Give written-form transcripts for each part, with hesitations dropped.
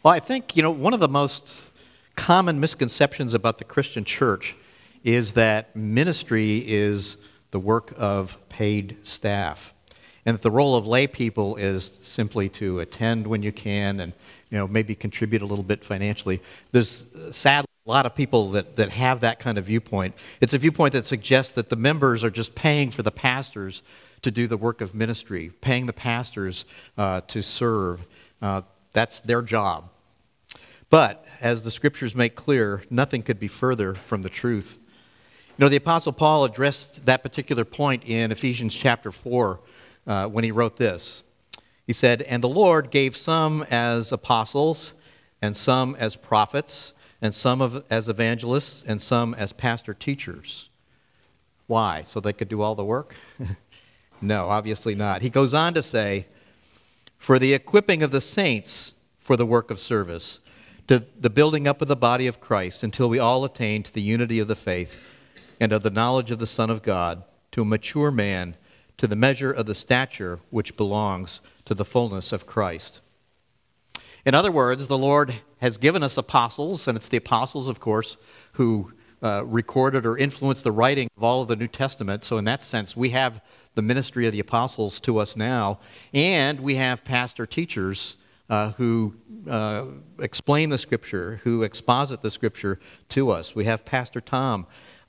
Well, I think, one of the most common misconceptions about the Christian church is that ministry is the work of paid staff, and that the role of lay people is simply to attend when you can and, maybe contribute a little bit financially. There's sadly a lot of people that have that kind of viewpoint. It's a viewpoint that suggests that the members are just paying for the pastors to do the work of ministry, paying the pastors to serve. That's their job. But, as the Scriptures make clear, nothing could be further from the truth. The Apostle Paul addressed that particular point in Ephesians chapter 4 when he wrote this. He said, "And the Lord gave some as apostles, and some as prophets, and some as evangelists, and some as pastor-teachers." Why? So they could do all the work? No, obviously not. He goes on to say, "For the equipping of the saints for the work of service, to the building up of the body of Christ, until we all attain to the unity of the faith and of the knowledge of the Son of God, to a mature man, to the measure of the stature which belongs to the fullness of Christ." In other words, the Lord has given us apostles, and it's the apostles, of course, who recorded or influenced the writing of all of the New Testament. So in that sense, we have the ministry of the apostles to us now, and we have pastor-teachers who explain the Scripture, who exposit the Scripture to us. We have Pastor Tom,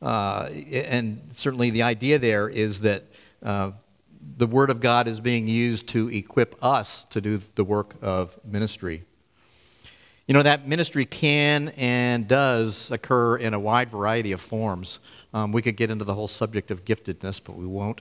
and certainly the idea there is that the Word of God is being used to equip us to do the work of ministry. That ministry can and does occur in a wide variety of forms. We could get into the whole subject of giftedness, but we won't.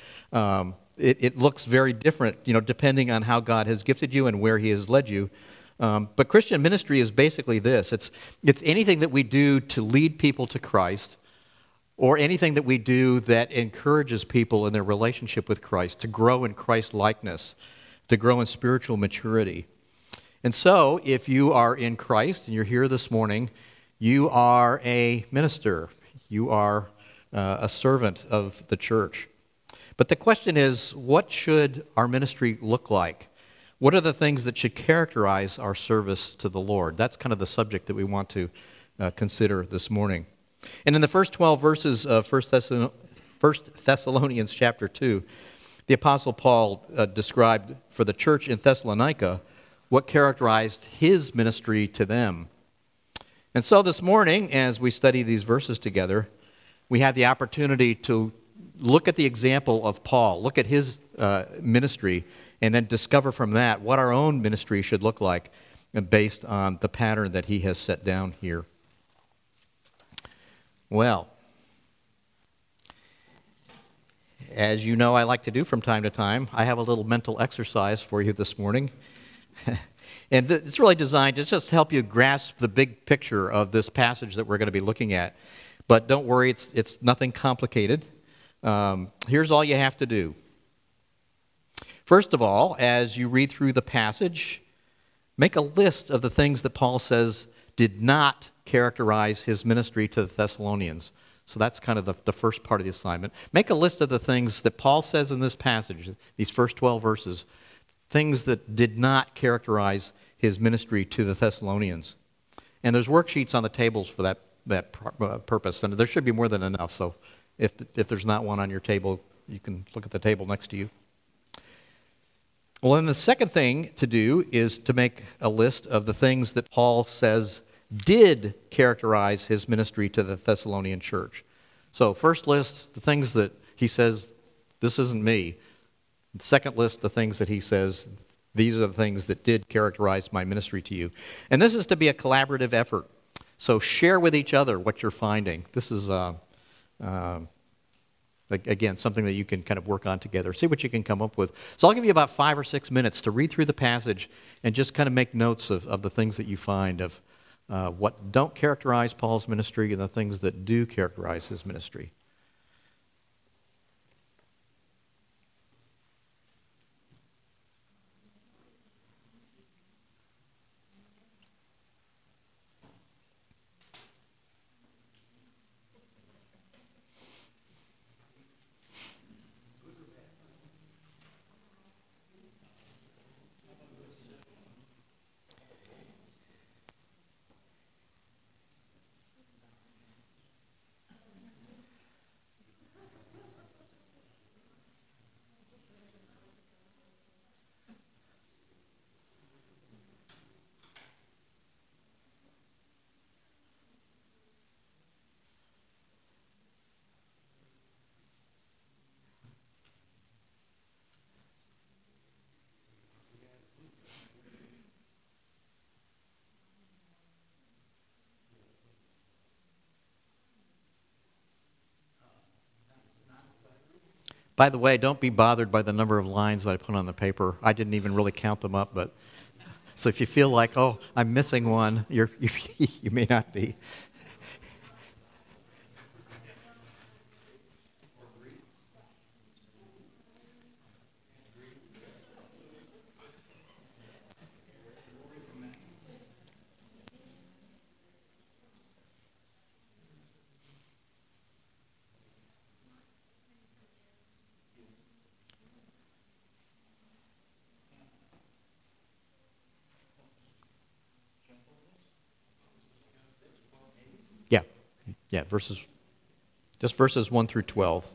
It looks very different, depending on how God has gifted you and where He has led you. But Christian ministry is basically this. It's anything that we do to lead people to Christ, or anything that we do that encourages people in their relationship with Christ to grow in Christ-likeness, to grow in spiritual maturity. And so, if you are in Christ and you're here this morning, you are a minister. You are a servant of the church. But the question is, what should our ministry look like? What are the things that should characterize our service to the Lord? That's kind of the subject that we want to consider this morning. And in the first 12 verses of 1 Thessalonians chapter 2, the Apostle Paul described for the church in Thessalonica what characterized his ministry to them. And so this morning, as we study these verses together, we have the opportunity to look at the example of Paul, look at his ministry, and then discover from that what our own ministry should look like based on the pattern that he has set down here. Well, as you know I like to do from time to time, I have a little mental exercise for you this morning. And it's really designed to just help you grasp the big picture of this passage that we're going to be looking at. But don't worry, it's nothing complicated. Here's all you have to do. First of all, as you read through the passage, make a list of the things that Paul says did not characterize his ministry to the Thessalonians. So that's kind of the first part of the assignment. Make a list of the things that Paul says in this passage, these first 12 verses, things that did not characterize his ministry to the Thessalonians. And there's worksheets on the tables for that purpose, and there should be more than enough. So if there's not one on your table, you can look at the table next to you. Well, then the second thing to do is to make a list of the things that Paul says did characterize his ministry to the Thessalonian church. So first list, the things that he says, this isn't me. The second list, the things that he says, these are the things that did characterize my ministry to you. And this is to be a collaborative effort. So share with each other what you're finding. This is, again, something that you can kind of work on together. See what you can come up with. So I'll give you about 5 or 6 minutes to read through the passage and just kind of make notes of the things that you find of what don't characterize Paul's ministry and the things that do characterize his ministry. By the way, don't be bothered by the number of lines that I put on the paper. I didn't even really count them up, but so if you feel like, oh, I'm missing one, you may not be. Yeah, yeah, just verses 1 through 12.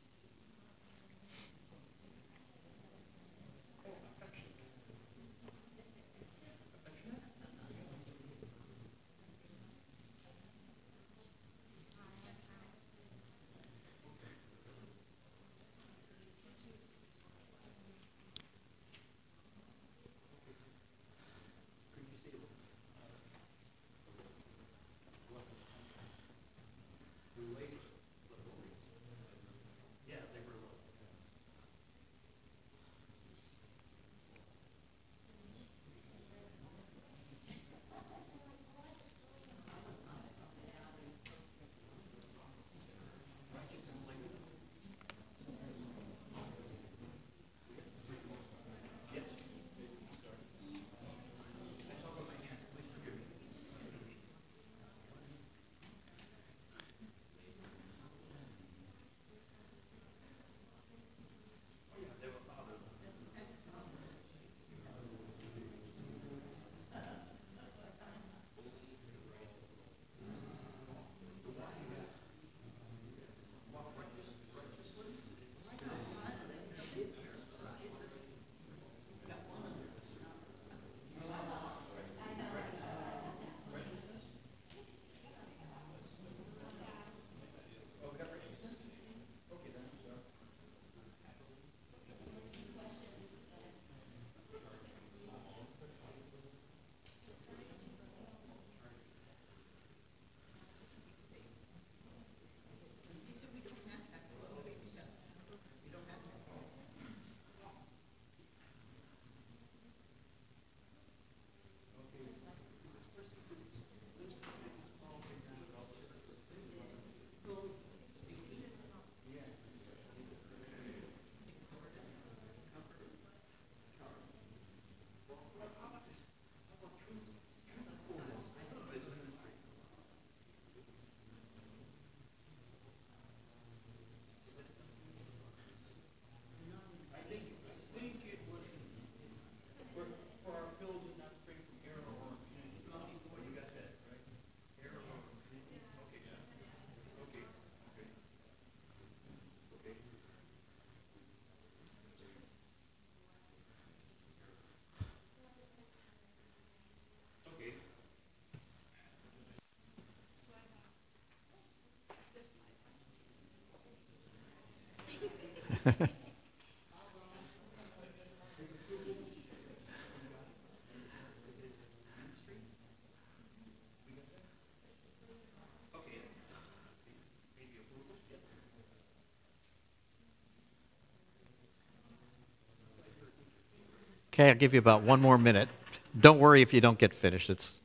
Okay, I'll give you about one more minute. Don't worry if you don't get finished. It's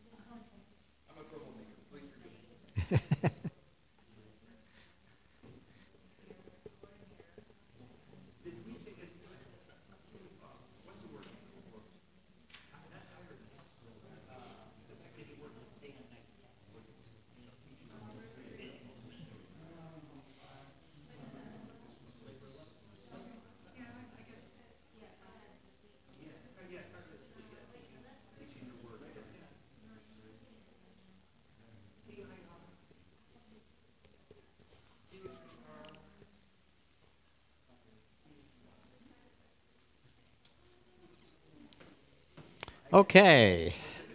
okay.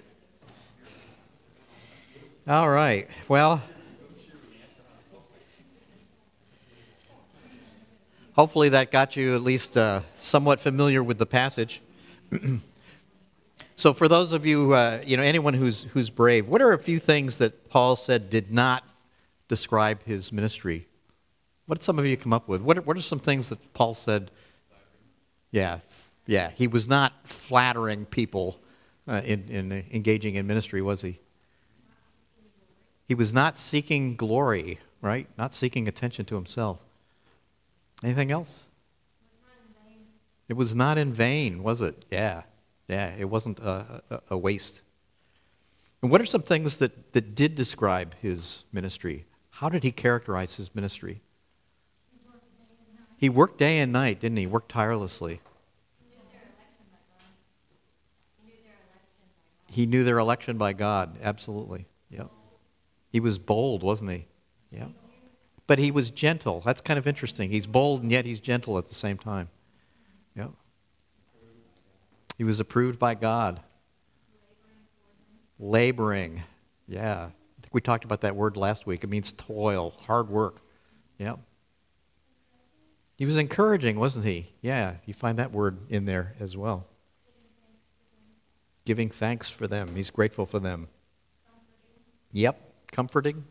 All right. Well, hopefully that got you at least somewhat familiar with the passage. So for those of you, anyone who's brave, what are a few things that Paul said did not describe his ministry? What did some of you come up with? What are some things that Paul said? Yeah, yeah. He was not flattering people in engaging in ministry, was he? He was not seeking glory, right? Not seeking attention to himself. Anything else? It was not in vain, was it? Yeah, yeah. It wasn't a waste. And what are some things that did describe his ministry? How did he characterize his ministry? He worked day and night, didn't he? Worked tirelessly. He knew their election by God, absolutely. Yep. He was bold, wasn't he? Yeah. But he was gentle. That's kind of interesting. He's bold and yet he's gentle at the same time. Yep. He was approved by God. Laboring. Yeah. I think we talked about that word last week. It means toil, hard work. Yep. He was encouraging, wasn't he? Yeah, you find that word in there as well. Giving thanks for them. He's grateful for them. Yep, comforting.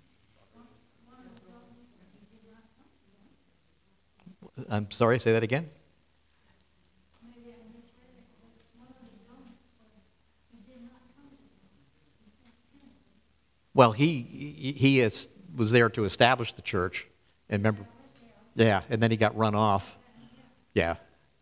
I'm sorry, say that again? Well, he was there to establish the church, and remember, yeah, and then he got run off. Yeah,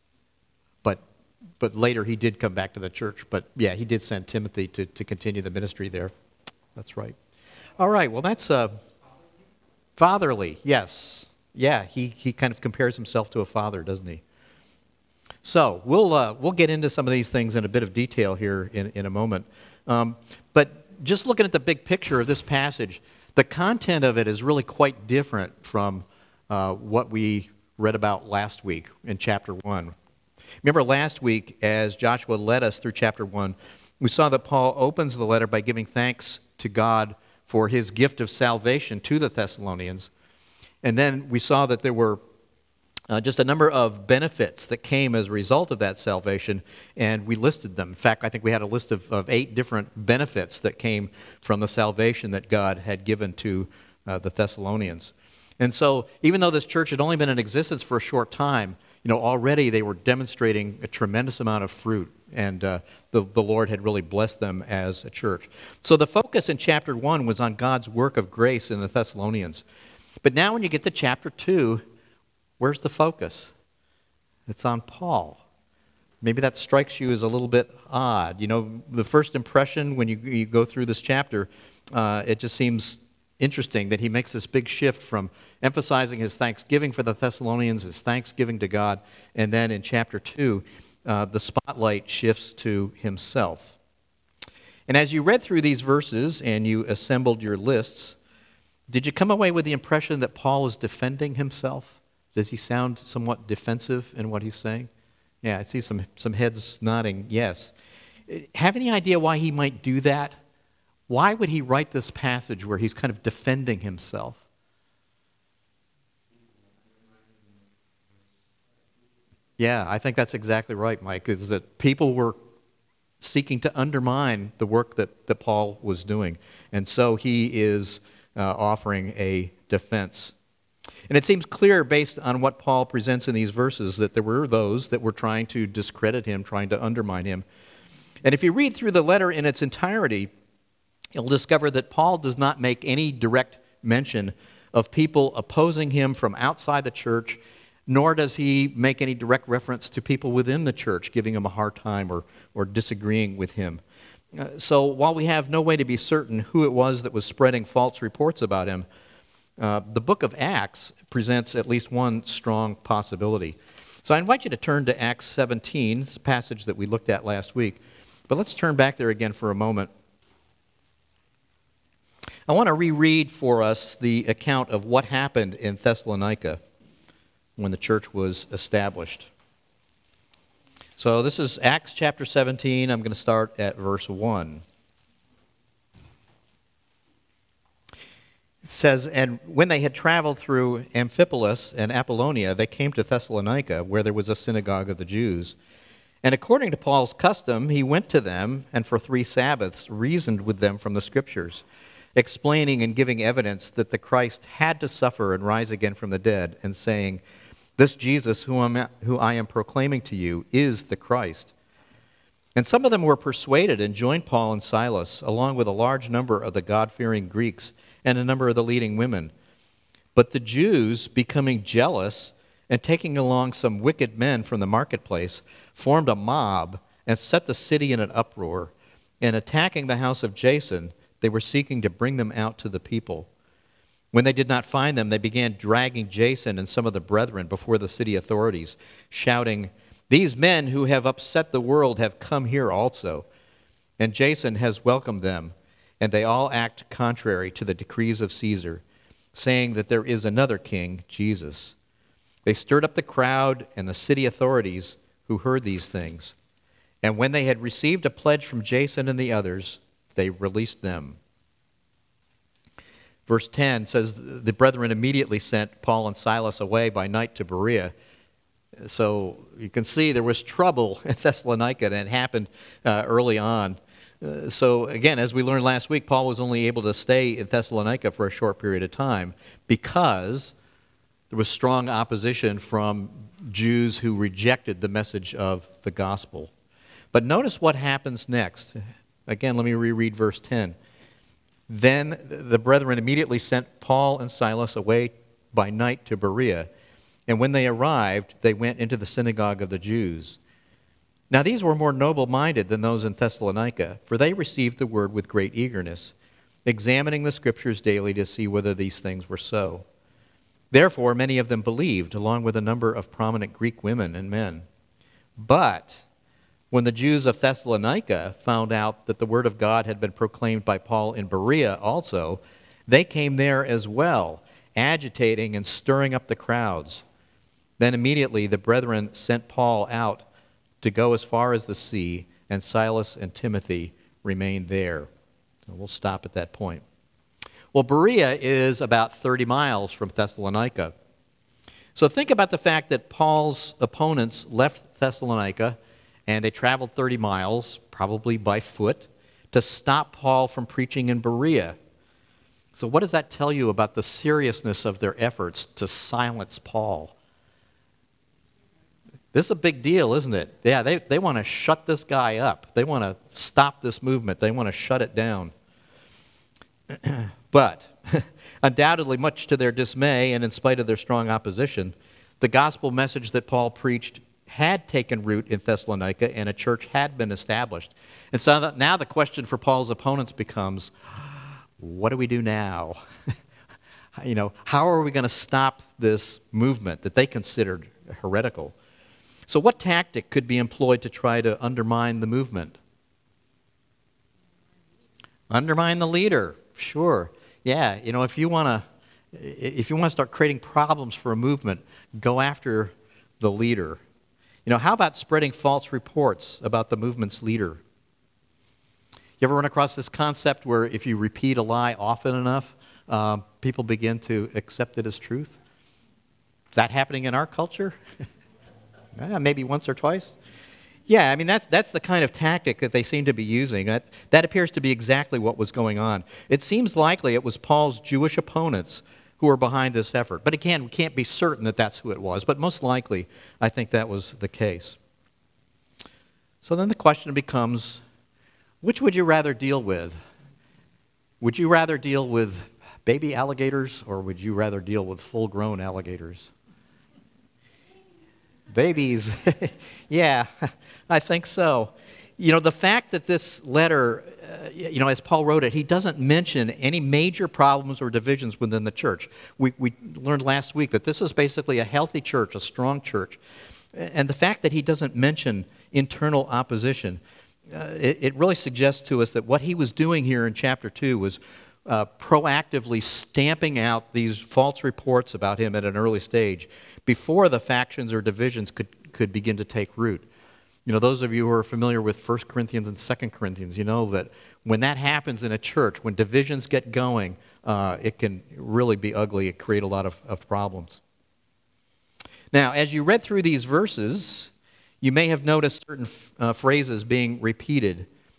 but later he did come back to the church. But yeah, he did send Timothy to continue the ministry there. That's right. All right. Well, that's fatherly. Yes. Yeah. He kind of compares himself to a father, doesn't he? So we'll get into some of these things in a bit of detail here in a moment. But just looking at the big picture of this passage, the content of it is really quite different from what we read about last week in chapter 1. Remember last week, as Joshua led us through chapter 1, we saw that Paul opens the letter by giving thanks to God for his gift of salvation to the Thessalonians. And then we saw that there were just a number of benefits that came as a result of that salvation, and we listed them. In fact, I think we had a list of 8 different benefits that came from the salvation that God had given to the Thessalonians. And so, even though this church had only been in existence for a short time, already they were demonstrating a tremendous amount of fruit, and the Lord had really blessed them as a church. So the focus in chapter 1 was on God's work of grace in the Thessalonians. But now when you get to chapter 2, where's the focus? It's on Paul. Maybe that strikes you as a little bit odd. The first impression when you go through this chapter, it just seems interesting that he makes this big shift from emphasizing his thanksgiving for the Thessalonians, his thanksgiving to God, and then in chapter 2, the spotlight shifts to himself. And as you read through these verses and you assembled your lists, did you come away with the impression that Paul is defending himself? Does he sound somewhat defensive in what he's saying? Yeah, I see some heads nodding yes. Have any idea why he might do that? Why would he write this passage where he's kind of defending himself? Yeah, I think that's exactly right, Mike, is that people were seeking to undermine the work that Paul was doing. And so he is offering a defense. And it seems clear based on what Paul presents in these verses that there were those that were trying to discredit him, trying to undermine him. And if you read through the letter in its entirety, you'll discover that Paul does not make any direct mention of people opposing him from outside the church, nor does he make any direct reference to people within the church giving him a hard time or disagreeing with him. So while we have no way to be certain who it was that was spreading false reports about him, the book of Acts presents at least one strong possibility. So I invite you to turn to Acts 17, it's a passage that we looked at last week. But let's turn back there again for a moment. I want to reread for us the account of what happened in Thessalonica when the church was established. So this is Acts chapter 17. I'm going to start at verse 1. It says, "And when they had traveled through Amphipolis and Apollonia, they came to Thessalonica, where there was a synagogue of the Jews. And according to Paul's custom, he went to them, and for 3 Sabbaths reasoned with them from the Scriptures, explaining and giving evidence that the Christ had to suffer and rise again from the dead, and saying, "This Jesus who I am proclaiming to you is the Christ." And some of them were persuaded and joined Paul and Silas, along with a large number of the God-fearing Greeks and a number of the leading women. But the Jews, becoming jealous and taking along some wicked men from the marketplace, formed a mob and set the city in an uproar. And attacking the house of Jason, they were seeking to bring them out to the people. When they did not find them, they began dragging Jason and some of the brethren before the city authorities, shouting, "These men who have upset the world have come here also." And Jason has welcomed them, and they all act contrary to the decrees of Caesar, saying that there is another king, Jesus. They stirred up the crowd and the city authorities who heard these things. And when they had received a pledge from Jason and the others, they released them. Verse 10 says, the brethren immediately sent Paul and Silas away by night to Berea. So you can see there was trouble in Thessalonica, and it happened early on. So again, as we learned last week, Paul was only able to stay in Thessalonica for a short period of time because there was strong opposition from Jews who rejected the message of the gospel. But notice what happens next. Again, let me reread verse 10. Then the brethren immediately sent Paul and Silas away by night to Berea. And when they arrived, they went into the synagogue of the Jews. Now these were more noble-minded than those in Thessalonica, for they received the word with great eagerness, examining the Scriptures daily to see whether these things were so. Therefore many of them believed, along with a number of prominent Greek women and men. But when the Jews of Thessalonica found out that the word of God had been proclaimed by Paul in Berea also, they came there as well, agitating and stirring up the crowds. Then immediately the brethren sent Paul out to go as far as the sea, and Silas and Timothy remained there. So we'll stop at that point. Well, Berea is about 30 miles from Thessalonica. So think about the fact that Paul's opponents left Thessalonica, and they traveled 30 miles, probably by foot, to stop Paul from preaching in Berea. So what does that tell you about the seriousness of their efforts to silence Paul? This is a big deal, isn't it? Yeah, they want to shut this guy up. They want to stop this movement. They want to shut it down. But undoubtedly, much to their dismay and in spite of their strong opposition, the gospel message that Paul preached had taken root in Thessalonica, and a church had been established. And so now the question for Paul's opponents becomes, what do we do now? How are we going to stop this movement that they considered heretical? So what tactic could be employed to try to undermine the movement? Undermine the leader, sure. Yeah, if you want to start creating problems for a movement, go after the leader. How about spreading false reports about the movement's leader? You ever run across this concept where if you repeat a lie often enough, people begin to accept it as truth? Is that happening in our culture? Maybe once or twice? Yeah, that's the kind of tactic that they seem to be using. That appears to be exactly what was going on. It seems likely it was Paul's Jewish opponents who were behind this effort. But again, we can't be certain that that's who it was. But most likely, I think that was the case. So then the question becomes, which would you rather deal with? Would you rather deal with baby alligators, or would you rather deal with full-grown alligators? Babies. Yeah, I think so. The fact that this letter, as Paul wrote it, he doesn't mention any major problems or divisions within the church. We learned last week that this is basically a healthy church, a strong church. And the fact that he doesn't mention internal opposition, it really suggests to us that what he was doing here in chapter 2 was proactively stamping out these false reports about him at an early stage before the factions or divisions could begin to take root. Those of you who are familiar with 1 Corinthians and 2 Corinthians, you know that when that happens in a church, when divisions get going, it can really be ugly. It create a lot of problems. Now, as you read through these verses, you may have noticed certain phrases being repeated.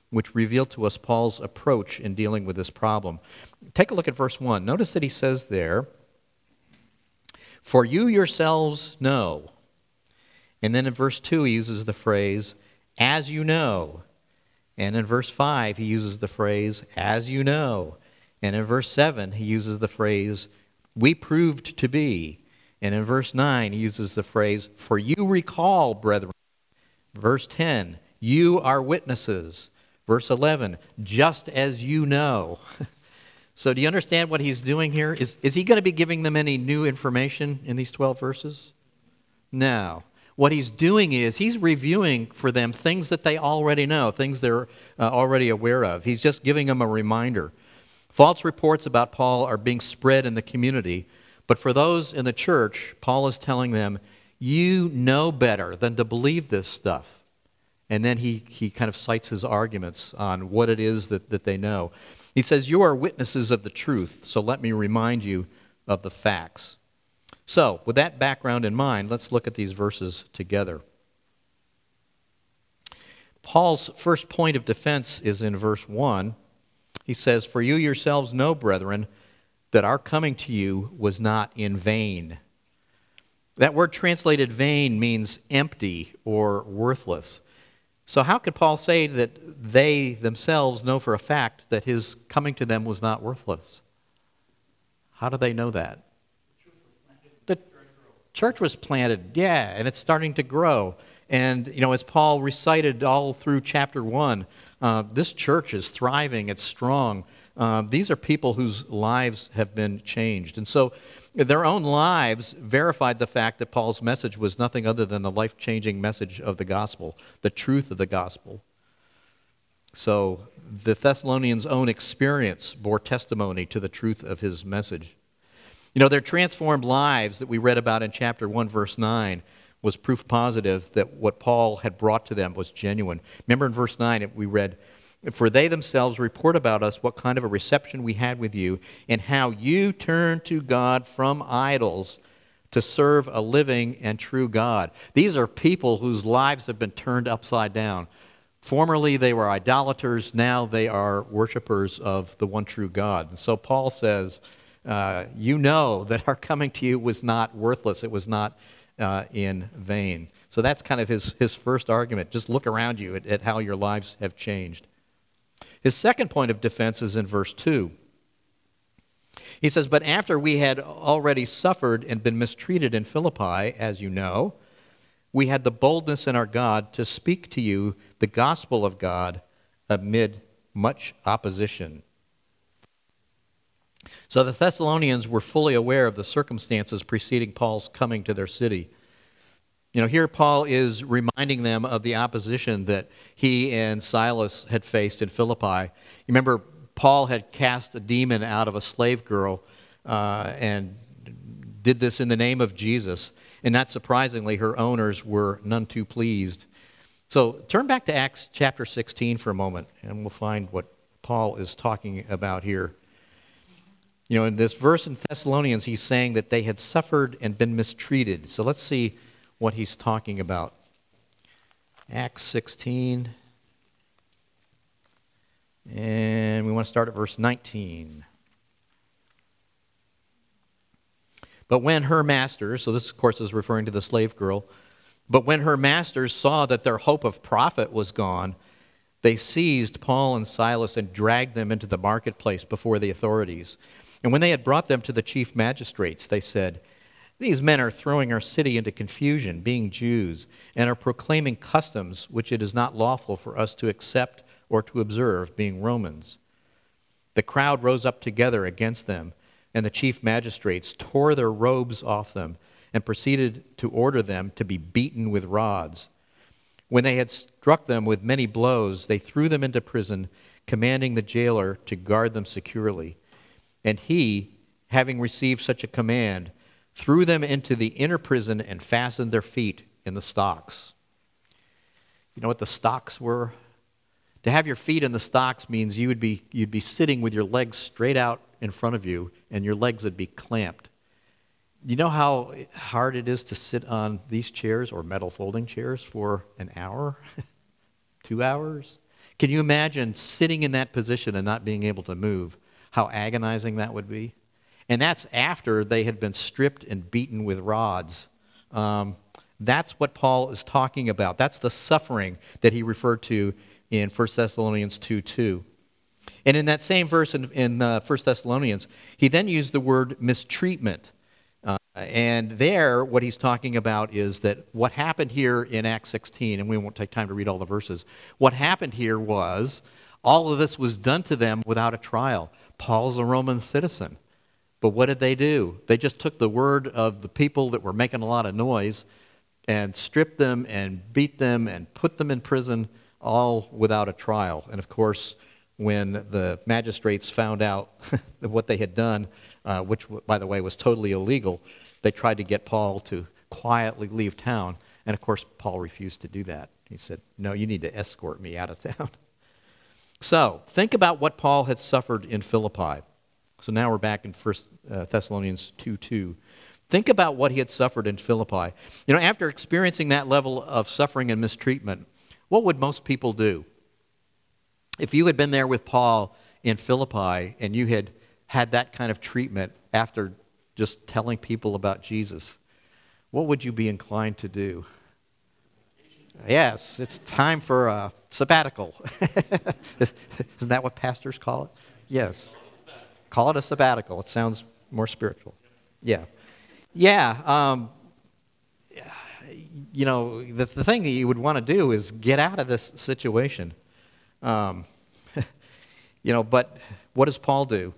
which reveal to us Paul's approach in dealing with this problem. Take a look at verse 1. Notice that he says there, "For you yourselves know." And then in verse 2, he uses the phrase, "as you know." And in verse 5, he uses the phrase, "as you know." And in verse 7, he uses the phrase, "we proved to be." And in verse 9, he uses the phrase, "for you recall, brethren." Verse 10, "you are witnesses." Verse 11, "just as you know." So do you understand what he's doing here? Is he going to be giving them any new information in these 12 verses? No. What he's doing is he's reviewing for them things that they already know, things they're already aware of. He's just giving them a reminder. False reports about Paul are being spread in the community, but for those in the church, Paul is telling them, you know better than to believe this stuff. And then he kind of cites his arguments on what it is that they know. He says, you are witnesses of the truth, so let me remind you of the facts. So, with that background in mind, let's look at these verses together. Paul's first point of defense is in verse 1. He says, "For you yourselves know, brethren, that our coming to you was not in vain." That word translated vain means empty or worthless. So how could Paul say that they themselves know for a fact that his coming to them was not worthless? How do they know that? The church was planted, yeah, and it's starting to grow. And, as Paul recited all through chapter 1, this church is thriving, it's strong. These are people whose lives have been changed. And so their own lives verified the fact that Paul's message was nothing other than the life-changing message of the gospel, the truth of the gospel. So the Thessalonians' own experience bore testimony to the truth of his message. Their transformed lives that we read about in chapter 1, verse 9, was proof positive that what Paul had brought to them was genuine. Remember in verse 9 we read, "For they themselves report about us what kind of a reception we had with you, and how you turned to God from idols to serve a living and true God." These are people whose lives have been turned upside down. Formerly they were idolaters, now they are worshipers of the one true God. And so Paul says, you know that our coming to you was not worthless, it was not in vain. So that's kind of his first argument. Just look around you at how your lives have changed. His second point of defense is in verse 2. He says, "But after we had already suffered and been mistreated in Philippi, as you know, we had the boldness in our God to speak to you the gospel of God amid much opposition." So the Thessalonians were fully aware of the circumstances preceding Paul's coming to their city. Here Paul is reminding them of the opposition that he and Silas had faced in Philippi. You remember, Paul had cast a demon out of a slave girl and did this in the name of Jesus. And not surprisingly, her owners were none too pleased. So turn back to Acts chapter 16 for a moment, and we'll find what Paul is talking about here. In this verse in Thessalonians, he's saying that they had suffered and been mistreated. So let's see what he's talking about. Acts 16. And we want to start at verse 19. "But when her masters," so this of course is referring to the slave girl, "but when her masters saw that their hope of profit was gone, they seized Paul and Silas and dragged them into the marketplace before the authorities. And when they had brought them to the chief magistrates, they said, 'These men are throwing our city into confusion, being Jews, and are proclaiming customs which it is not lawful for us to accept or to observe, being Romans.' The crowd rose up together against them, and the chief magistrates tore their robes off them and proceeded to order them to be beaten with rods. When they had struck them with many blows, they threw them into prison, commanding the jailer to guard them securely. And he, having received such a command, threw them into the inner prison and fastened their feet in the stocks." You know what the stocks were? To have your feet in the stocks means you'd be sitting with your legs straight out in front of you, and your legs would be clamped. You know how hard it is to sit on these chairs or metal folding chairs for an hour, 2 hours? Can you imagine sitting in that position and not being able to move? How agonizing that would be? And that's after they had been stripped and beaten with rods. That's what Paul is talking about. That's the suffering that he referred to in 1 Thessalonians 2:2. And in that same verse in 1 Thessalonians, he then used the word mistreatment. And there, what he's talking about is that what happened here in Acts 16, and we won't take time to read all the verses, what happened here was all of this was done to them without a trial. Paul's a Roman citizen. But what did they do? They just took the word of the people that were making a lot of noise and stripped them and beat them and put them in prison, all without a trial. And of course, when the magistrates found out what they had done, which, by the way, was totally illegal, they tried to get Paul to quietly leave town. And of course, Paul refused to do that. He said, no, you need to escort me out of town. So, think about what Paul had suffered in Philippi. So now we're back in 1 Thessalonians 2:2. Think about what he had suffered in Philippi. You know, after experiencing that level of suffering and mistreatment, what would most people do? If you had been there with Paul in Philippi and you had had that kind of treatment after just telling people about Jesus, what would you be inclined to do? Yes, it's time for a sabbatical. Isn't that what pastors call it? Yes. Call it a sabbatical. It sounds more spiritual. Yeah. Yeah. You know, the thing that you would want to do is get out of this situation. You know, but what does Paul do?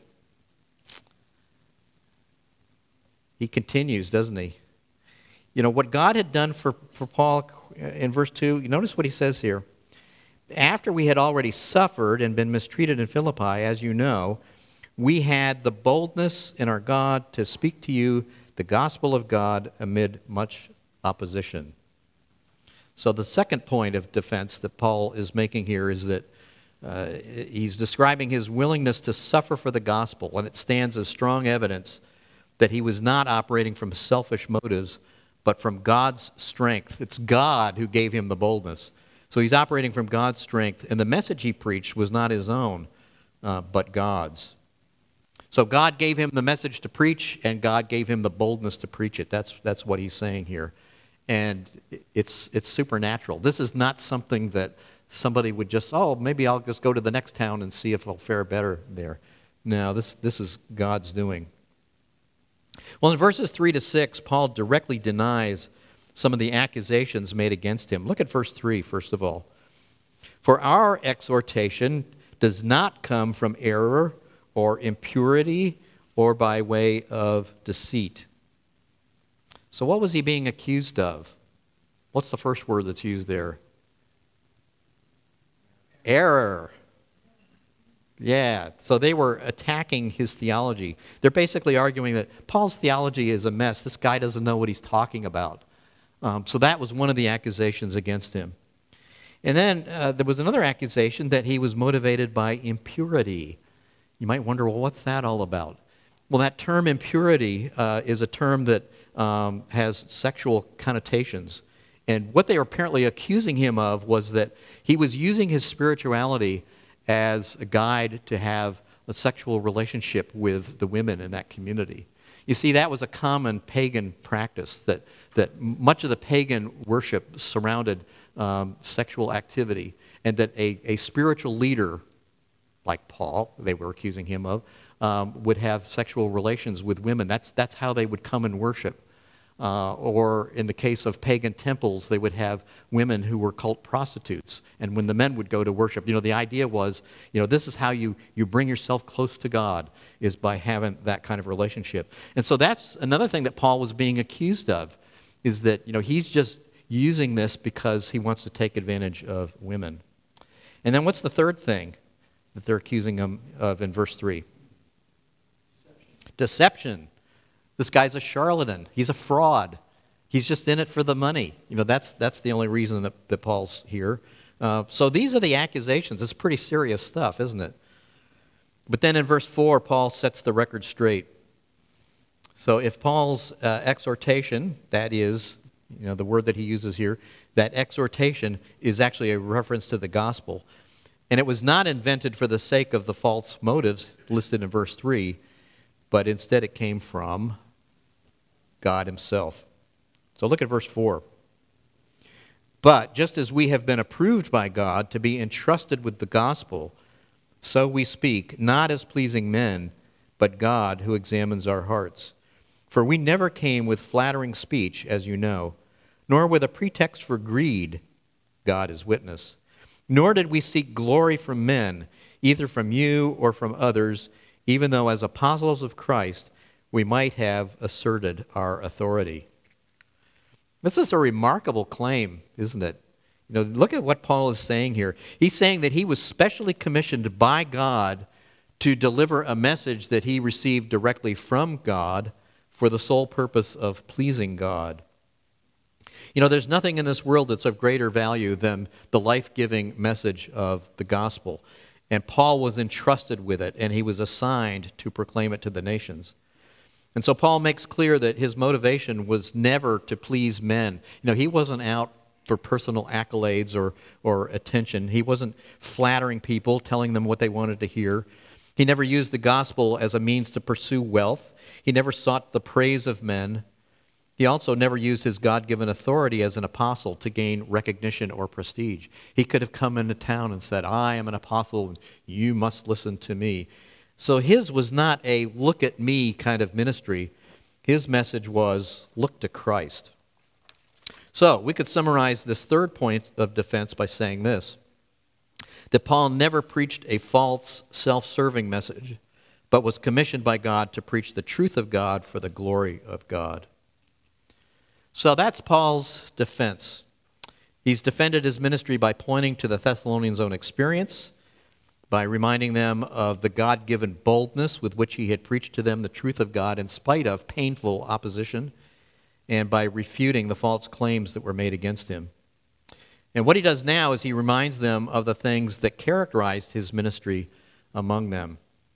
He continues, doesn't he? You know, what God had done for Paul in verse 2, you notice what he says here. After we had already suffered and been mistreated in Philippi, as you know, we had the boldness in our God to speak to you the gospel of God amid much opposition. So the second point of defense that Paul is making here is that he's describing his willingness to suffer for the gospel, and it stands as strong evidence that he was not operating from selfish motives, but from God's strength. It's God who gave him the boldness. So he's operating from God's strength, and the message he preached was not his own, but God's. So God gave him the message to preach, and God gave him the boldness to preach it. That's what he's saying here. And it's supernatural. This is not something that somebody would just, oh, maybe I'll just go to the next town and see if I'll fare better there. No, this is God's doing. Well, in verses 3 to 6, Paul directly denies some of the accusations made against him. Look at verse 3, first of all. For our exhortation does not come from error or impurity or by way of deceit. So what was he being accused of? What's the first word that's used there? Error. Yeah, so they were attacking his theology. They're basically arguing that Paul's theology is a mess. This guy doesn't know what he's talking about. So that was one of the accusations against him. And then there was another accusation that he was motivated by impurity. You might wonder, well, what's that all about? Well, that term impurity is a term that has sexual connotations. And what they were apparently accusing him of was that he was using his spirituality as a guide to have a sexual relationship with the women in that community. You see, that was a common pagan practice, that much of the pagan worship surrounded sexual activity, and that a spiritual leader, like Paul, they were accusing him of, would have sexual relations with women. That's how they would come and worship. Or in the case of pagan temples, they would have women who were cult prostitutes. And when the men would go to worship, the idea was, this is how you bring yourself close to God, is by having that kind of relationship. And so that's another thing that Paul was being accused of, is that, he's just using this because he wants to take advantage of women. And then what's the third thing that they're accusing him of in verse 3? Deception. This guy's a charlatan. He's a fraud. He's just in it for the money. That's the only reason that Paul's here. So these are the accusations. It's pretty serious stuff, isn't it? But then in verse 4, Paul sets the record straight. So if Paul's exhortation, that is, the word that he uses here, that exhortation is actually a reference to the gospel. And it was not invented for the sake of the false motives listed in verse 3, but instead it came from God himself. So look at verse 4. But just as we have been approved by God to be entrusted with the gospel, so we speak, not as pleasing men, but God who examines our hearts. For we never came with flattering speech, as you know, nor with a pretext for greed, God is witness. Nor did we seek glory from men, either from you or from others, even though as apostles of Christ we might have asserted our authority. This is a remarkable claim, isn't it? Look at what Paul is saying here. He's saying that he was specially commissioned by God to deliver a message that he received directly from God for the sole purpose of pleasing God. There's nothing in this world that's of greater value than the life-giving message of the gospel. And Paul was entrusted with it, and he was assigned to proclaim it to the nations. And so Paul makes clear that his motivation was never to please men. He wasn't out for personal accolades or attention. He wasn't flattering people, telling them what they wanted to hear. He never used the gospel as a means to pursue wealth. He never sought the praise of men. He also never used his God-given authority as an apostle to gain recognition or prestige. He could have come into town and said, I am an apostle, and you must listen to me. So his was not a look at me kind of ministry. His message was look to Christ. So we could summarize this third point of defense by saying this, that Paul never preached a false, self-serving message, but was commissioned by God to preach the truth of God for the glory of God. So that's Paul's defense. He's defended his ministry by pointing to the Thessalonians' own experience, by reminding them of the God-given boldness with which he had preached to them the truth of God in spite of painful opposition, and by refuting the false claims that were made against him. And what he does now is he reminds them of the things that characterized his ministry among them.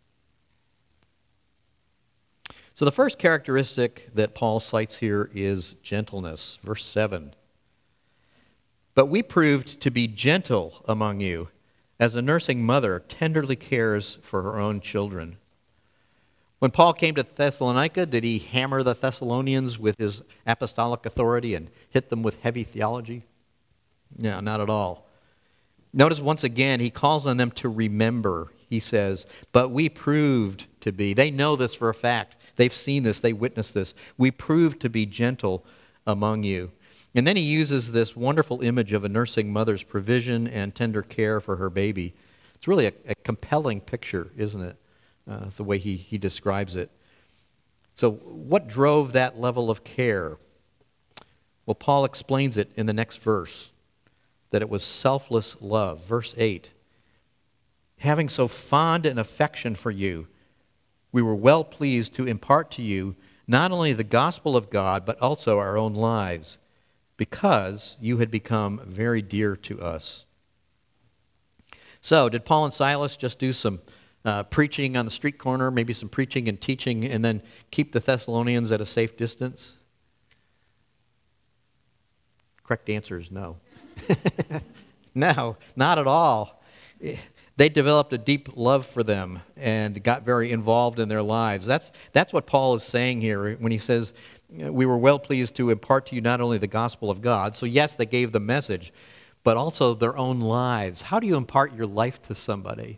So the first characteristic that Paul cites here is gentleness. Verse 7. But we proved to be gentle among you, as a nursing mother tenderly cares for her own children. When Paul came to Thessalonica, did he hammer the Thessalonians with his apostolic authority and hit them with heavy theology? No, not at all. Notice once again, he calls on them to remember. He says, but we proved to be. They know this for a fact. They've seen this. They witnessed this. We proved to be gentle among you. And then he uses this wonderful image of a nursing mother's provision and tender care for her baby. It's really a compelling picture, isn't it? The way he describes it. So what drove that level of care? Well, Paul explains it in the next verse, that it was selfless love. Verse 8, having so fond an affection for you, we were well pleased to impart to you not only the gospel of God, but also our own lives, because you had become very dear to us. So, did Paul and Silas just do some preaching on the street corner, maybe some preaching and teaching, and then keep the Thessalonians at a safe distance? Correct answer is no. No, not at all. They developed a deep love for them and got very involved in their lives. That's what Paul is saying here when he says, we were well pleased to impart to you not only the gospel of God. So yes, they gave the message, but also their own lives. How do you impart your life to somebody?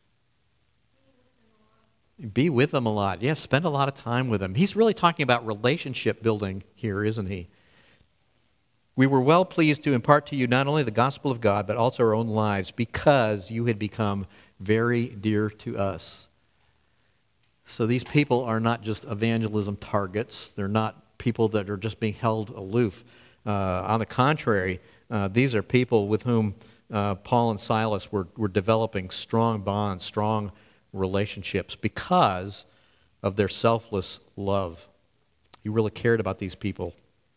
Be with them a lot. Yes, spend a lot of time with them. He's really talking about relationship building here, isn't he? We were well pleased to impart to you not only the gospel of God, but also our own lives, because you had become very dear to us. So these people are not just evangelism targets. They're not people that are just being held aloof. On the contrary, these are people with whom Paul and Silas were developing strong bonds, strong relationships because of their selfless love. He really cared about these people.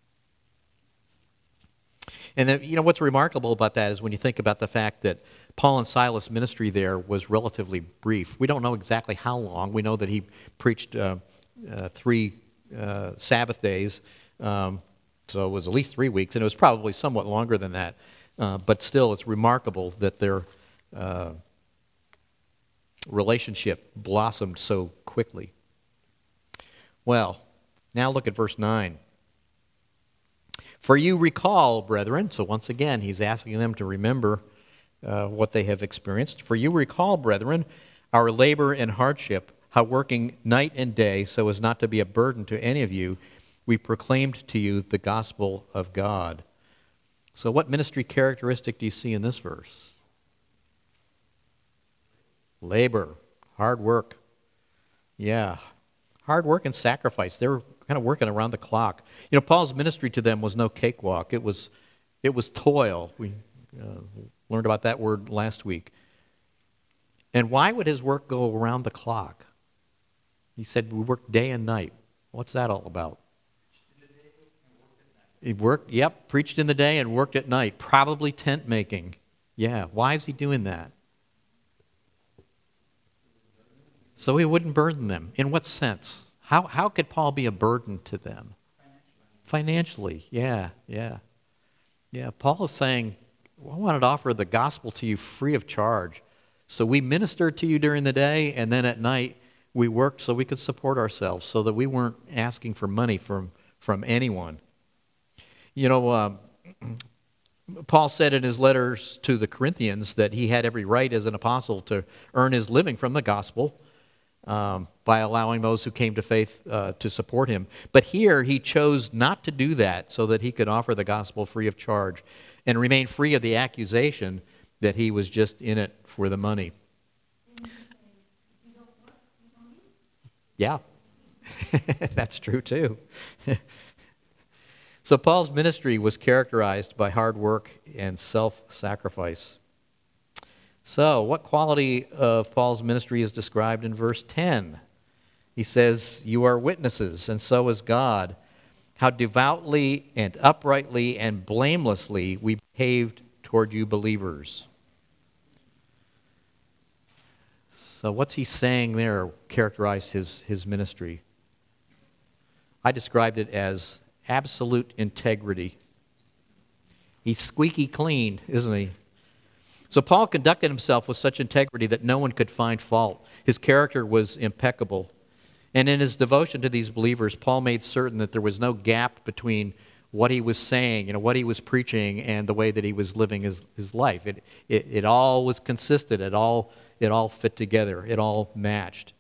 And then, what's remarkable about that is when you think about the fact that Paul and Silas' ministry there was relatively brief. We don't know exactly how long. We know that he preached 3 Sabbath days, so it was at least 3 weeks, and it was probably somewhat longer than that. But still, it's remarkable that their relationship blossomed so quickly. Well, now look at verse 9. For you recall, brethren, so once again he's asking them to remember what they have experienced. For you recall, brethren, our labor and hardship, how working night and day so as not to be a burden to any of you, we proclaimed to you the gospel of God. So what ministry characteristic do you see in this verse? Labor, hard work. Yeah, hard work and sacrifice. They were kind of working around the clock. You know, Paul's ministry to them was no cakewalk. It was toil. We learned about that word last week. And why would his work go around the clock? He said we work day and night. What's that all about? He worked, preached in the day and worked at night. Probably tent making. Yeah, why is he doing that? So he wouldn't burden them. In what sense? How could Paul be a burden to them? Financially, yeah. Paul is saying, I wanted to offer the gospel to you free of charge. So we ministered to you during the day, and then at night we worked so we could support ourselves, so that we weren't asking for money from anyone. You know, Paul said in his letters to the Corinthians that he had every right as an apostle to earn his living from the gospel by allowing those who came to faith to support him. But here he chose not to do that so that he could offer the gospel free of charge and remain free of the accusation that he was just in it for the money. Yeah, that's true too. So Paul's ministry was characterized by hard work and self-sacrifice. So what quality of Paul's ministry is described in verse 10? He says, you are witnesses, and so is God, how devoutly and uprightly and blamelessly we behaved toward you believers. So what's he saying there characterized his ministry? I described it as absolute integrity. He's squeaky clean, isn't he? So Paul conducted himself with such integrity that no one could find fault. His character was impeccable. And in his devotion to these believers, Paul made certain that there was no gap between what he was saying, what he was preaching, and the way that he was living his life. It all was consistent. It all fit together. It all matched.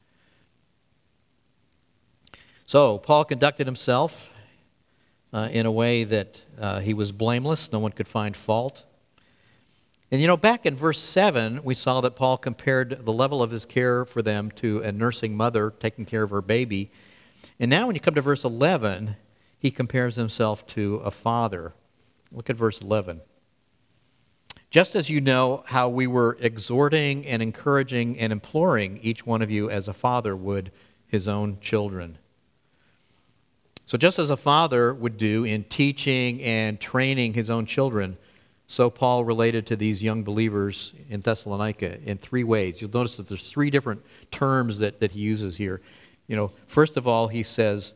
So Paul conducted himself in a way that he was blameless. No one could find fault. And back in verse 7, we saw that Paul compared the level of his care for them to a nursing mother taking care of her baby. And now when you come to verse 11, he compares himself to a father. Look at verse 11. Just as you know how we were exhorting and encouraging and imploring each one of you as a father would his own children. So just as a father would do in teaching and training his own children, so Paul related to these young believers in Thessalonica in three ways. You'll notice that there's three different terms that he uses here. First of all, he says,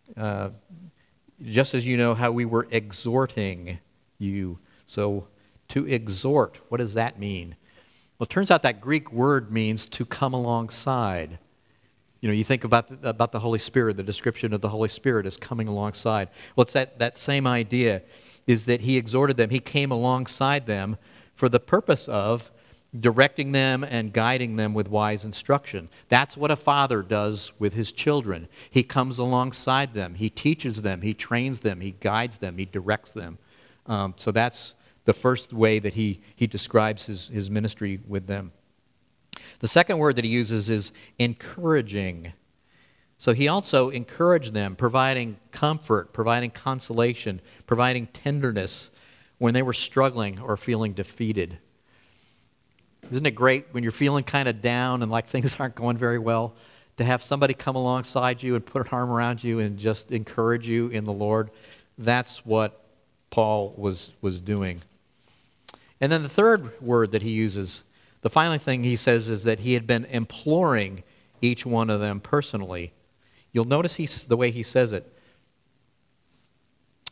just as you know how we were exhorting you. So to exhort, what does that mean? Well, it turns out that Greek word means to come alongside. You think about the Holy Spirit, the description of the Holy Spirit as coming alongside. Well, it's that same idea, is that he exhorted them. He came alongside them for the purpose of directing them and guiding them with wise instruction. That's what a father does with his children. He comes alongside them. He teaches them. He trains them. He guides them. He directs them. So that's the first way that he describes his ministry with them. The second word that he uses is encouraging. So he also encouraged them, providing comfort, providing consolation, providing tenderness when they were struggling or feeling defeated. Isn't it great when you're feeling kind of down and like things aren't going very well, to have somebody come alongside you and put an arm around you and just encourage you in the Lord? That's what Paul was doing. And then the third word that he uses, the final thing he says, is that he had been imploring each one of them personally. You'll notice the way he says it.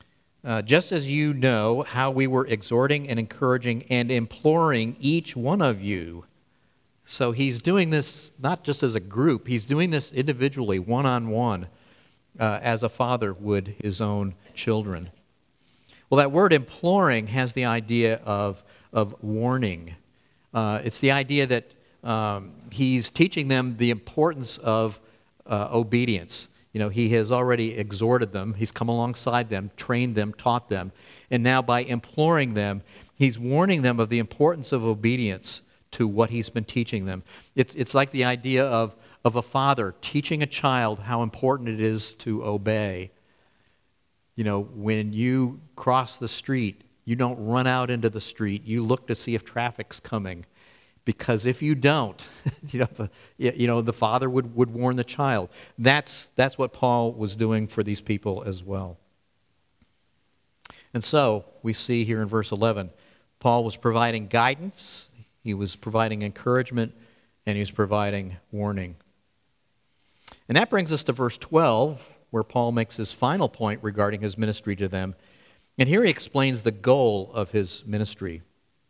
just as you know how we were exhorting and encouraging and imploring each one of you. So he's doing this not just as a group, he's doing this individually, one-on-one, as a father would his own children. Well, that word imploring has the idea of warning. It's the idea that he's teaching them the importance of obedience. You know, he has already exhorted them. He's come alongside them, trained them, taught them. And now by imploring them, he's warning them of the importance of obedience to what he's been teaching them. It's like the idea of a father teaching a child how important it is to obey. You know, when you cross the street, you don't run out into the street. You look to see if traffic's coming. Because if you don't, the father would warn the child. That's what Paul was doing for these people as well. And so we see here in verse 11, Paul was providing guidance, he was providing encouragement, and he was providing warning. And that brings us to verse 12, where Paul makes his final point regarding his ministry to them. And here he explains the goal of his ministry.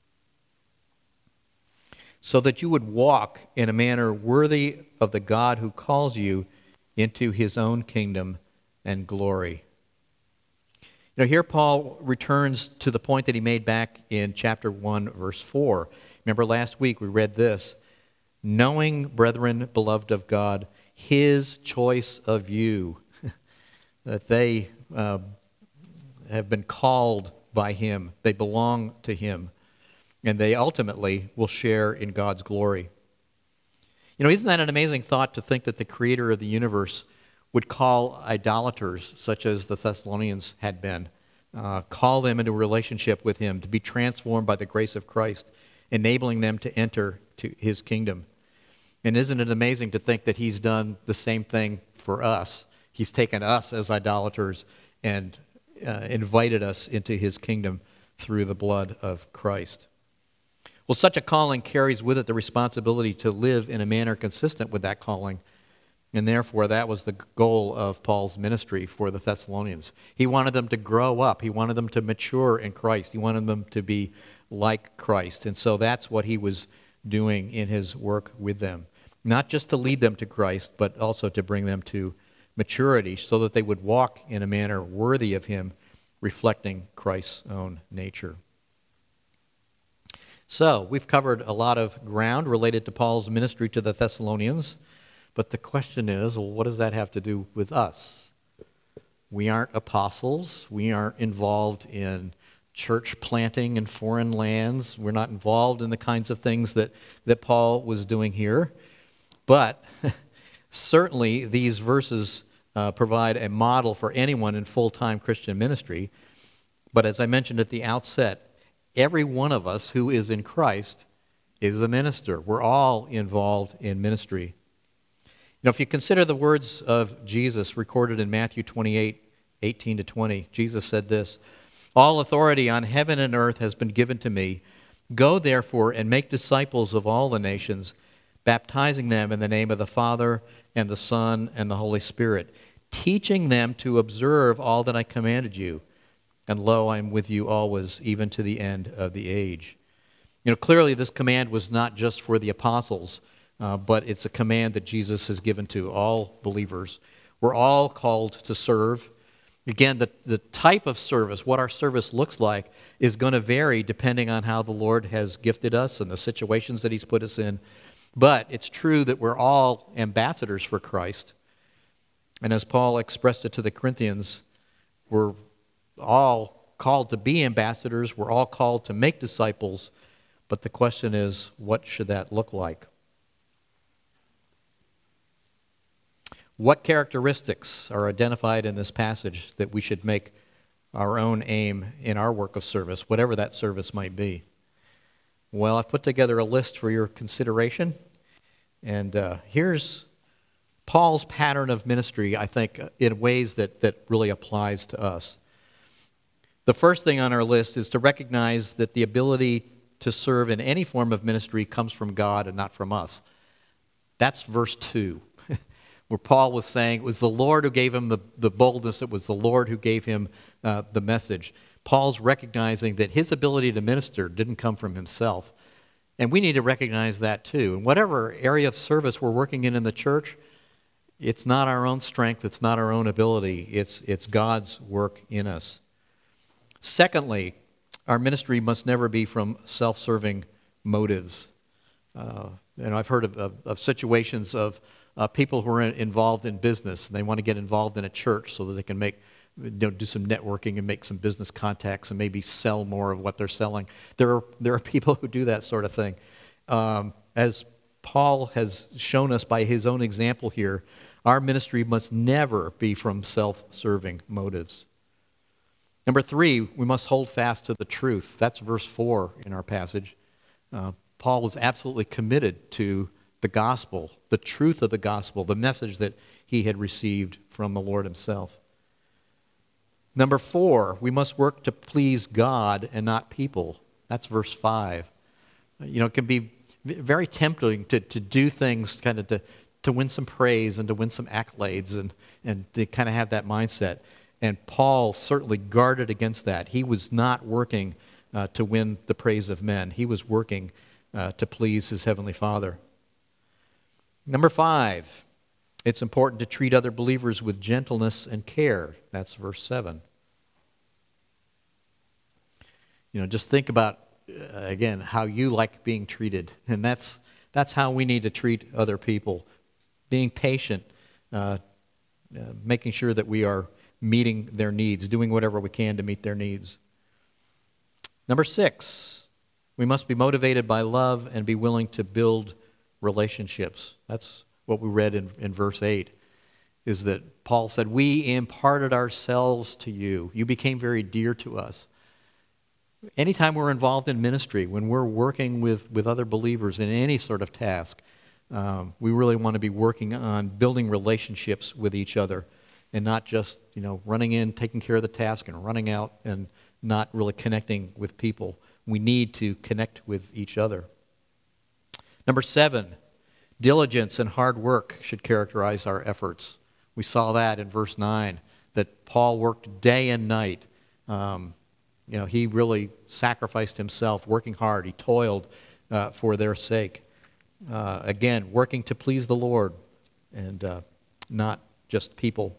So that you would walk in a manner worthy of the God who calls you into his own kingdom and glory. You know, here Paul returns to the point that he made back in chapter 1, verse 4. Remember last week we read this, knowing, brethren, beloved of God, his choice of you, that they have been called by him, they belong to him, and they ultimately will share in God's glory. You know, isn't that an amazing thought to think that the creator of the universe would call idolaters, such as the Thessalonians had been, call them into a relationship with him, to be transformed by the grace of Christ, enabling them to enter to his kingdom. And isn't it amazing to think that he's done the same thing for us? He's taken us as idolaters and invited us into his kingdom through the blood of Christ. Well, such a calling carries with it the responsibility to live in a manner consistent with that calling. And therefore, that was the goal of Paul's ministry for the Thessalonians. He wanted them to grow up. He wanted them to mature in Christ. He wanted them to be like Christ. And so that's what he was doing in his work with them. Not just to lead them to Christ, but also to bring them to maturity so that they would walk in a manner worthy of him, reflecting Christ's own nature. So, we've covered a lot of ground related to Paul's ministry to the Thessalonians, but the question is, well, what does that have to do with us? We aren't apostles. We aren't involved in church planting in foreign lands. We're not involved in the kinds of things that Paul was doing here. But certainly these verses provide a model for anyone in full-time Christian ministry. But as I mentioned at the outset, every one of us who is in Christ is a minister. We're all involved in ministry. You know, if you consider the words of Jesus recorded in Matthew 28, 18 to 20, Jesus said this, all authority on heaven and earth has been given to me. Go therefore and make disciples of all the nations, baptizing them in the name of the Father and the Son and the Holy Spirit, teaching them to observe all that I commanded you. And lo, I am with you always, even to the end of the age. You know, clearly this command was not just for the apostles, but it's a command that Jesus has given to all believers. We're all called to serve. Again, the type of service, what our service looks like, is going to vary depending on how the Lord has gifted us and the situations that he's put us in. But it's true that we're all ambassadors for Christ. And as Paul expressed it to the Corinthians, we're all called to be ambassadors. We're all called to make disciples. But the question is, what should that look like? What characteristics are identified in this passage that we should make our own aim in our work of service, whatever that service might be? Well, I've put together a list for your consideration. And here's Paul's pattern of ministry, I think, in ways that really applies to us. The first thing on our list is to recognize that the ability to serve in any form of ministry comes from God and not from us. That's verse 2. where Paul was saying it was the Lord who gave him the boldness, it was the Lord who gave him the message. Paul's recognizing that his ability to minister didn't come from himself. And we need to recognize that too. In whatever area of service we're working in the church, it's not our own strength, it's not our own ability, it's God's work in us. Secondly, our ministry must never be from self-serving motives. I've heard of situations of people who are involved in business, and they want to get involved in a church so that they can do some networking and make some business contacts and maybe sell more of what they're selling. There are people who do that sort of thing. As Paul has shown us by his own example here, our ministry must never be from self-serving motives. Number 3, we must hold fast to the truth. That's verse 4 in our passage. Paul was absolutely committed to the gospel, the truth of the gospel, the message that he had received from the Lord himself. Number 4, we must work to please God and not people. That's verse 5. It can be very tempting to do things kind of to win some praise and to win some accolades and to kind of have that mindset. And Paul certainly guarded against that. He was not working to win the praise of men. He was working to please his heavenly Father. Number 5, it's important to treat other believers with gentleness and care. That's verse 7. Just think about, again, how you like being treated. And that's how we need to treat other people. Being patient, making sure that we are meeting their needs, doing whatever we can to meet their needs. Number 6, we must be motivated by love and be willing to build relationships. That's what we read in verse 8, is that Paul said, we imparted ourselves to you. You became very dear to us. Anytime we're involved in ministry, when we're working with other believers in any sort of task, we really want to be working on building relationships with each other and not just, running in, taking care of the task and running out and not really connecting with people. We need to connect with each other. Number 7, diligence and hard work should characterize our efforts. We saw that in verse 9, that Paul worked day and night. He really sacrificed himself, working hard. He toiled for their sake. Again, working to please the Lord and not just people.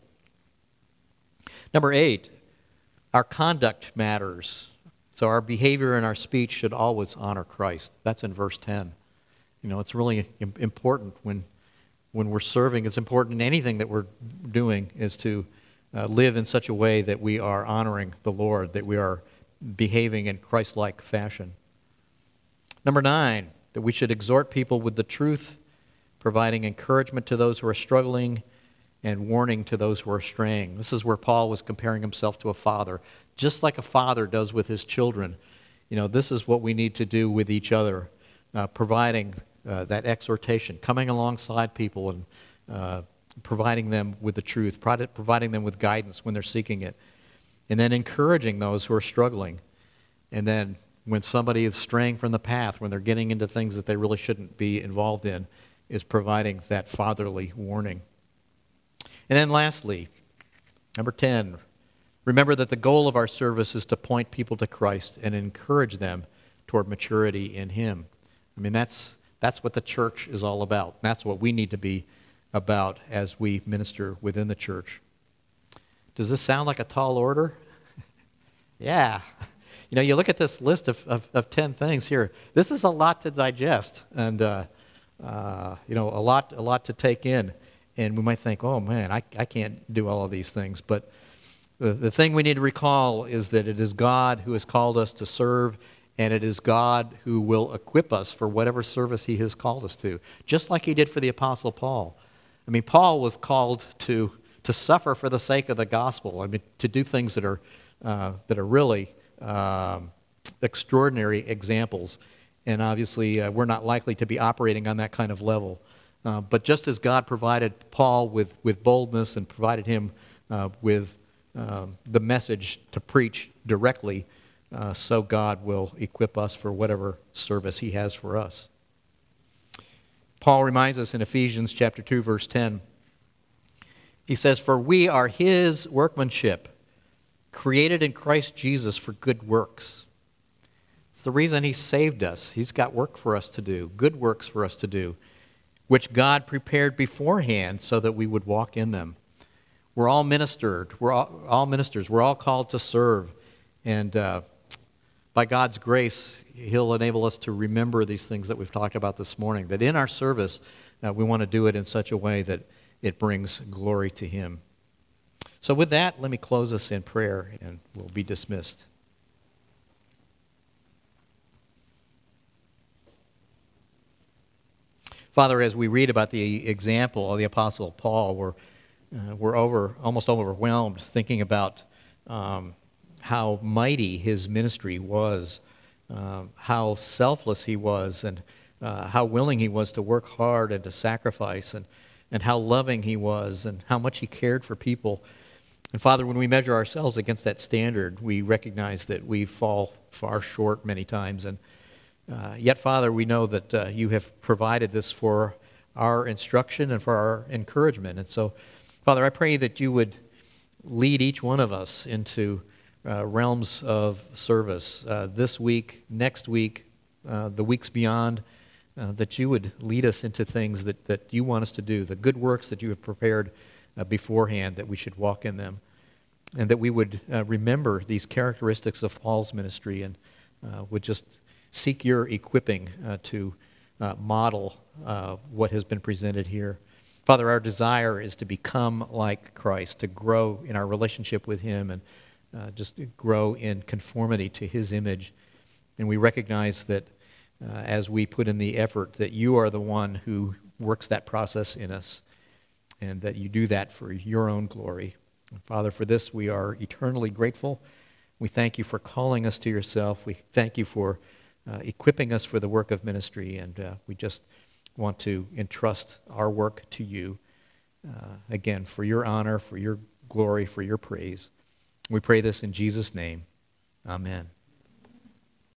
Number 8, our conduct matters. So our behavior and our speech should always honor Christ. That's in verse 10. It's really important when we're serving. It's important in anything that we're doing is to live in such a way that we are honoring the Lord, that we are behaving in Christ-like fashion. Number 9, that we should exhort people with the truth, providing encouragement to those who are struggling and warning to those who are straying. This is where Paul was comparing himself to a father. Just like a father does with his children, this is what we need to do with each other, providing that exhortation, coming alongside people and providing them with the truth, providing them with guidance when they're seeking it, and then encouraging those who are struggling. And then when somebody is straying from the path, when they're getting into things that they really shouldn't be involved in, is providing that fatherly warning. And then lastly, number 10, remember that the goal of our service is to point people to Christ and encourage them toward maturity in Him. That's what the church is all about. That's what we need to be about as we minister within the church. Does this sound like a tall order? Yeah. You look at this list of 10 things here. This is a lot to digest and, a lot to take in. And we might think, oh man, I can't do all of these things. But the thing we need to recall is that it is God who has called us to serve, and it is God who will equip us for whatever service He has called us to, just like He did for the Apostle Paul. Paul was called to suffer for the sake of the gospel. To do things that are really extraordinary examples. And obviously, we're not likely to be operating on that kind of level. But just as God provided Paul with boldness and provided him with the message to preach directly, so God will equip us for whatever service He has for us. Paul reminds us in Ephesians chapter 2, verse 10, He says, "For we are his workmanship, created in Christ Jesus for good works." It's the reason he saved us. He's got work for us to do, good works for us to do, which God prepared beforehand so that we would walk in them. We're all ministered. We're all ministers. We're all called to serve. And by God's grace, he'll enable us to remember these things that we've talked about this morning, that in our service, we want to do it in such a way that it brings glory to him. So with that, let me close us in prayer, and we'll be dismissed. Father, as we read about the example of the Apostle Paul, we're almost overwhelmed thinking about how mighty his ministry was, how selfless he was, and how willing he was to work hard and to sacrifice, and how loving he was, and how much he cared for people. And Father, when we measure ourselves against that standard, we recognize that we fall far short many times. And yet, Father, we know that you have provided this for our instruction and for our encouragement. And so, Father, I pray that you would lead each one of us into realms of service this week, next week, the weeks beyond, that you would lead us into things that you want us to do, the good works that you have prepared beforehand, that we should walk in them, and that we would remember these characteristics of Paul's ministry and would just seek your equipping to model what has been presented here. Father, our desire is to become like Christ, to grow in our relationship with him and just grow in conformity to his image. And we recognize that as we put in the effort, that you are the one who works that process in us, and that you do that for your own glory. And Father, for this we are eternally grateful. We thank you for calling us to yourself. We thank you for equipping us for the work of ministry, and we just want to entrust our work to you, again, for your honor, for your glory, for your praise. We pray this in Jesus' name. Amen.